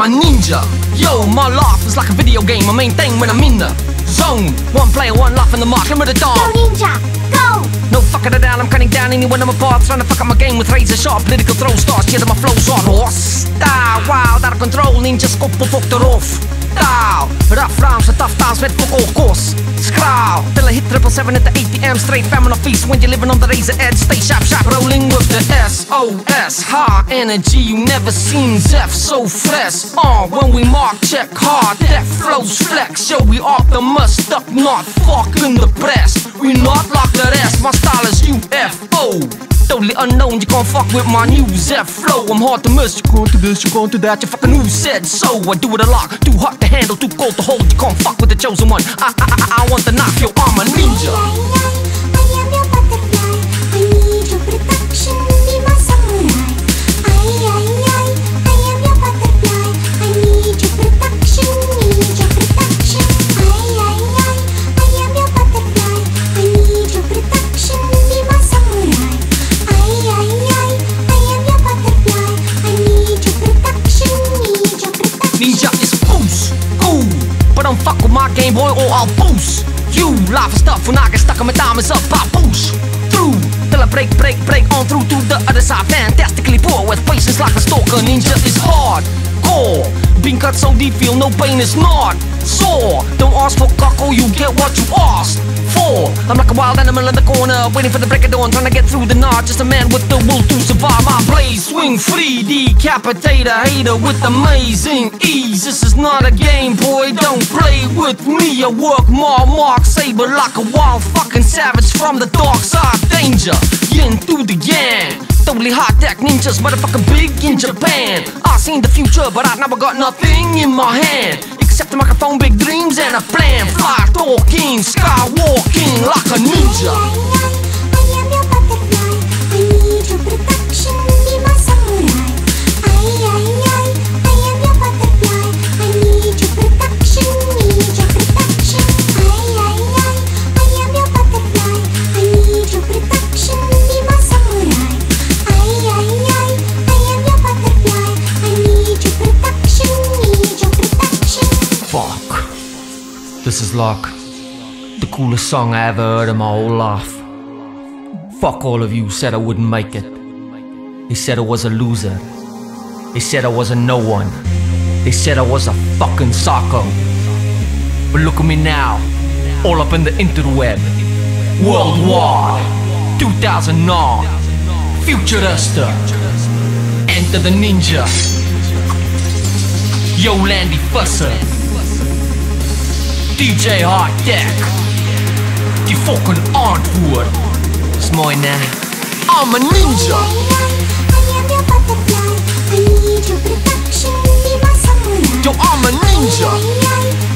a ninja. Yo, my life is like a video game, my main thing when I'm in the zone. One player, one life in the mark, limit the dawn. Go ninja, go! No fucking it down, I'm cutting down anyone I'm apart. Trying to fuck up my game with razor sharp political throw stars. Yeah, my flow's on horse style, wild, out of control. Ninja skop op fuck erop. Taal, rough rhymes and tough times met fuck all course. Skraal, till I hit 777 at the ATM. Straight famine of feast when you're living on the razor edge. Stay sharp, sharp, rolling with the SOS. High energy, you never seen Zeph so fresh. When we mark, check hard, that flows flex. Yo, we Optimus, stuck, not fucking the press. We not like the rest, my style is UFO. Totally unknown, you can't fuck with my new Zeph flow. I'm hard to miss, you can't do this, you can't do that. You fucking who said so? I do it a lot, too hot to handle, too cold to hold. You can't fuck with the chosen one. I want the knife, yo, I'm a ninja. I am your butterfly. I need your protection, be my samurai. I am your butterfly. I need your protection, need your protection. I am your butterfly. I need your protection, be my samurai. I am your butterfly. I need your protection, need your protection. Ninja is boost, cool, but don't fuck with my Game Boy or I'll boost you. Life is tough when I get stuck and my time is up. I push through till I break on through to the other side. Fantastically poor with patience like a stalker. Ninja is hardcore, being cut so deep, feel no pain is not sore. Don't ask for cockle, you get what you asked for. I'm like a wild animal in the corner, waiting for the break of dawn, trying to get through the night. Just a man with the will to survive. My blade swing free, decapitate a hater with amazing ease. This is not a game, boy, don't play with me. I work my mark, saber like a wild fucking savage from the dark side. Danger, yin through the yang. Totally high-tech ninjas, motherfucking big in Japan. I seen the future, but I never got nothing in my hand except a microphone, big dreams and a plan. Fly talking, skywalking like a ninja. I am your butterfly. I need your protection, be my samurai. I am your butterfly. I need your protection, need your protection. I am your butterfly. I need your protection, be my samurai. I am your butterfly. I need your protection, need your protection. Fuck, this is like the coolest song I ever heard in my whole life. Fuck all of you said I wouldn't make it. They said I was a loser. They said I was a no one. They said I was a fucking psycho. But look at me now, all up in the interweb. Worldwide, 2009, Futurista, Enter the Ninja. Yo, Landy Fusser, DJ Hard Deck, die fucking antwoord is mooi, ne? I'm a ninja. I am your butterfly. I need your protection, be my samurai. Yo, I'm a ninja.